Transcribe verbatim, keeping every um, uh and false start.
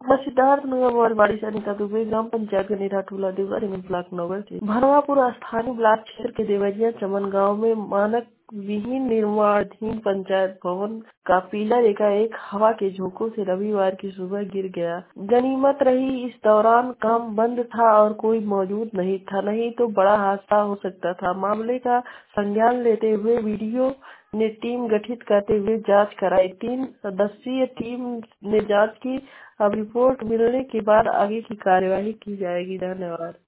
सिद्धार्थनगर वारवाड़ी से अनिता दुबे ग्राम पंचायत के निराटूला देवरा range block नगर से भरवापुर स्थानीय ब्लॉक क्षेत्र के देवरिया चमन गांव में मानक विहीन निर्माणाधीन पंचायत भवन का पिलर एकाएक हवा के झोंकों से रविवार की सुबह गिर गया। गनीमत रही इस दौरान काम बंद था और कोई मौजूद नहीं था, नहीं तो बड़ा हादसा हो सकता था। मामले का संज्ञान लेते हुए वीडियो ने टीम गठित करते हुए जांच कराई। तीन सदस्यीय टीम ने जांच की। अब रिपोर्ट मिलने के बाद आगे की कार्यवाही की जाएगी। धन्यवाद।